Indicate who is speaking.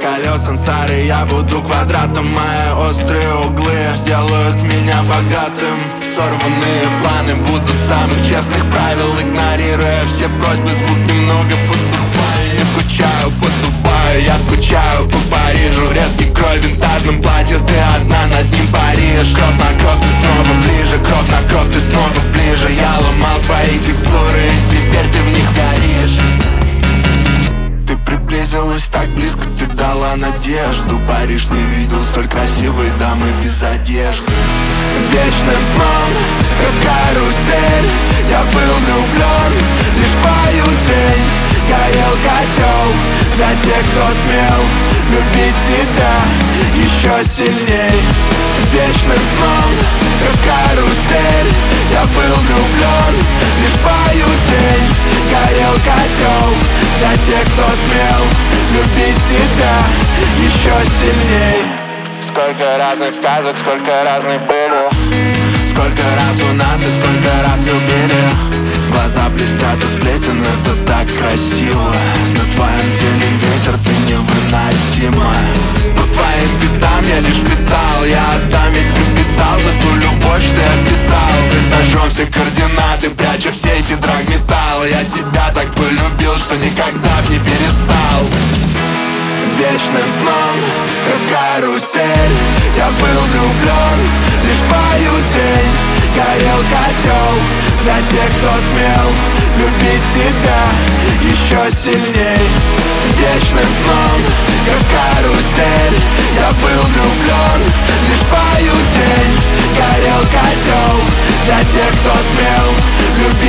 Speaker 1: колес сансары. Я буду квадратом, мои острые углы сделают меня богатым. Сорванные планы, буду самых честных правил, игнорируя все просьбы, звук немного поддубаю. Не скучаю по Дубаю, я скучаю по Парижу. Редкий крой в винтажном платье, ты одна над ним паришь. Кровь на кровь, ты снова ближе, кровь на кровь, ты снова ближе. Я ломал твои текстуры, и теперь ты в них горишь. Ты приблизилась так близко, ты дала надежду. Париж не видел столь красивой дамы без одежды. Вечным сном, как карусель, я был влюблен лишь в твою тень. Горел котел для тех, кто смел любить тебя еще сильней. Вечным сном, как карусель, я был влюблен лишь в твою тень. Горел котел для тех, кто смел любить тебя еще сильней. Сколько разных сказок, сколько разных были, сколько раз у нас и сколько раз любили. Глаза блестят от сплетен, это так красиво. На твоем теле ветер, ты невыносима. По твоим пятам я лишь питал, я отдам весь капитал за ту любовь, что я питал. Мы сожжем все координаты, пряча в сейфе драгметалл. Я тебя так полюбил, что никогда б не перестал. Вечным сном, как карусель, я был влюблен лишь в твою тень. Горел котел для тех, кто смел любить тебя еще сильней. Вечным сном, как карусель, я был влюблен лишь в твою тень. Горел котел для тех, кто смел любить